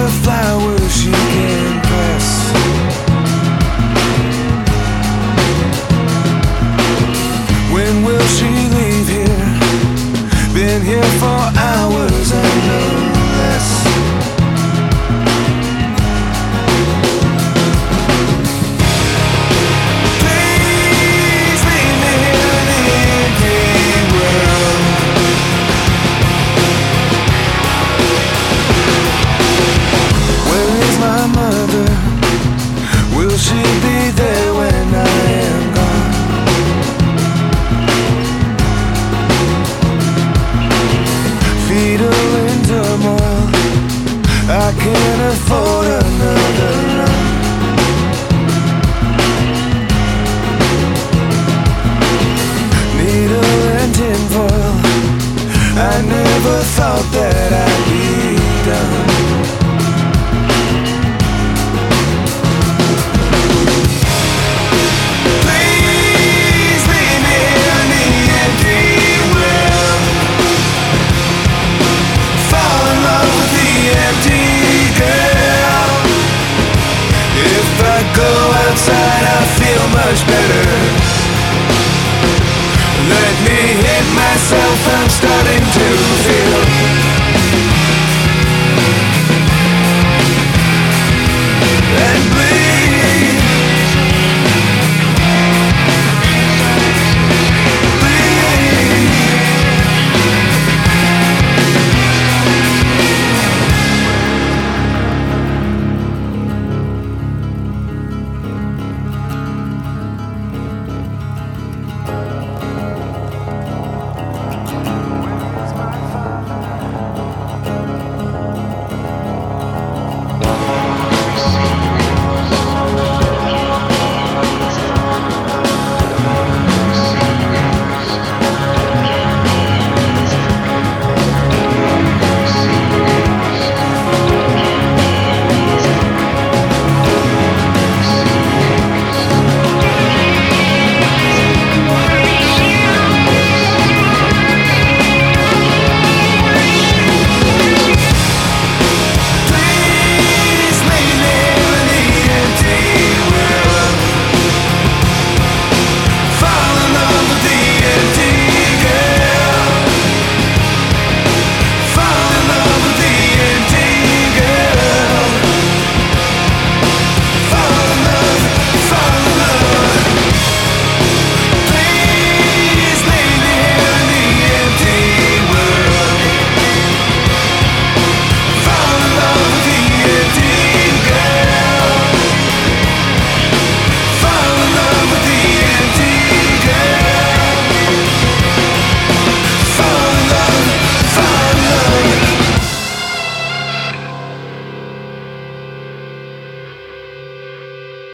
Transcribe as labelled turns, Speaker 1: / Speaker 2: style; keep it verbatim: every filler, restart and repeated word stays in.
Speaker 1: the flowers she can press. When will she leave here? Been here for hours and no less. Please leave me here in the empty world. Where is my mother? Will she be there when I am gone? Fetal in turmoil, I can't afford another run. Needle and tinfoil, I never thought that I'd be done. Please leave me in the empty world. Fall in love with the empty girl. If I go outside, I feel much better. Let me hit myself, I'm starting to feel